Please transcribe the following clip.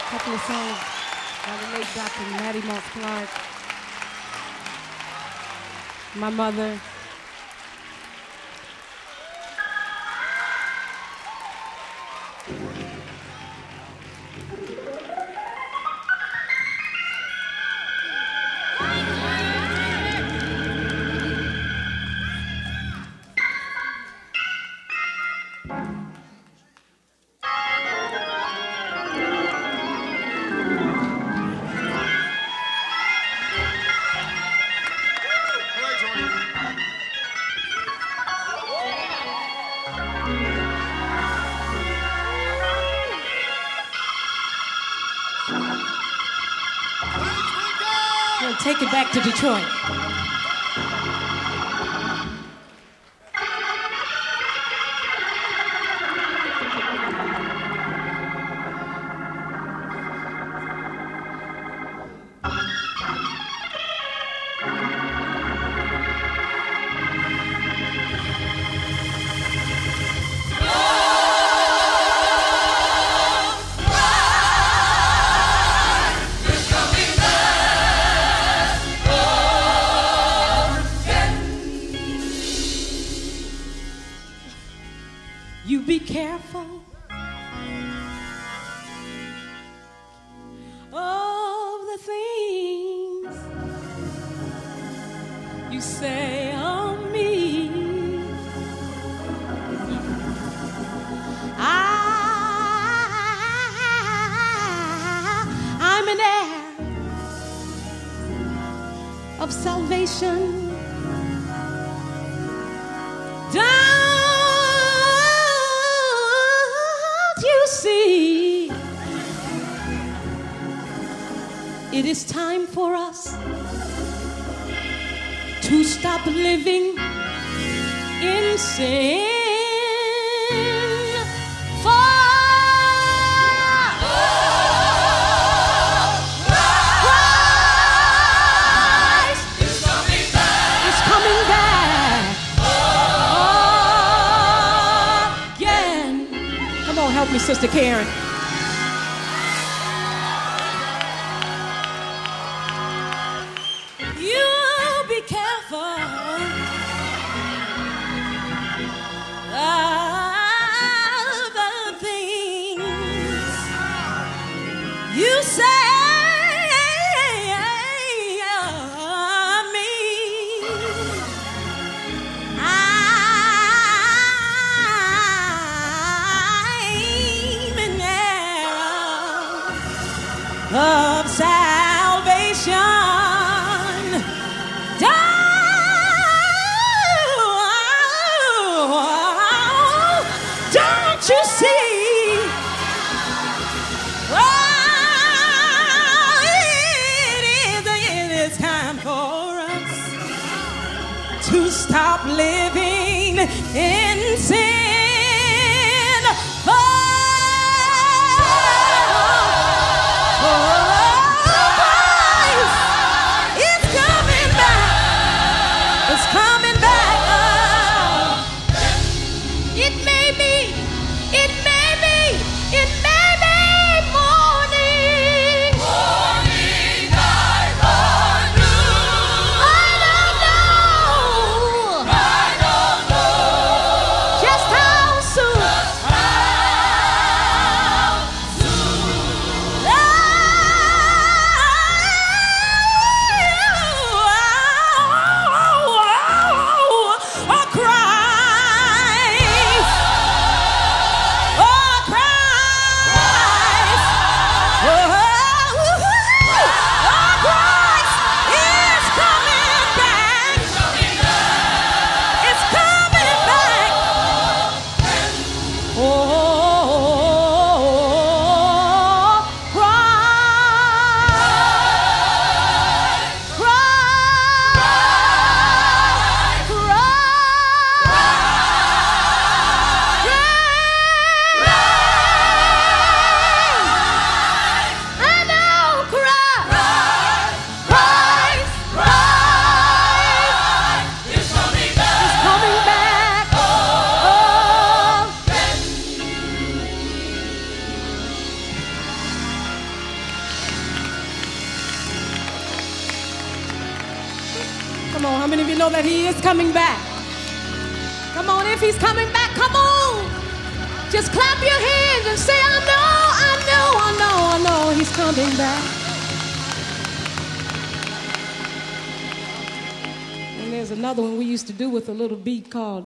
couple of songs by the late Dr. Mattie Moss Clark. My mother. We'll take it back to Detroit. You be careful of the things you say of me. I'm an heir of salvation. See, it is time for us to stop living in sin. For Christ is coming back. It's coming back again. Come on, help me, Sister Karen. You be careful of the things you say of me. Of salvation. Don't you see? Oh, it is time for us to stop living in sin. Oh, Come on, how many of you know that he is coming back? Come on, if he's coming back, come on. Just clap your hands and say, I know he's coming back. And there's another one we used to do with a little beat called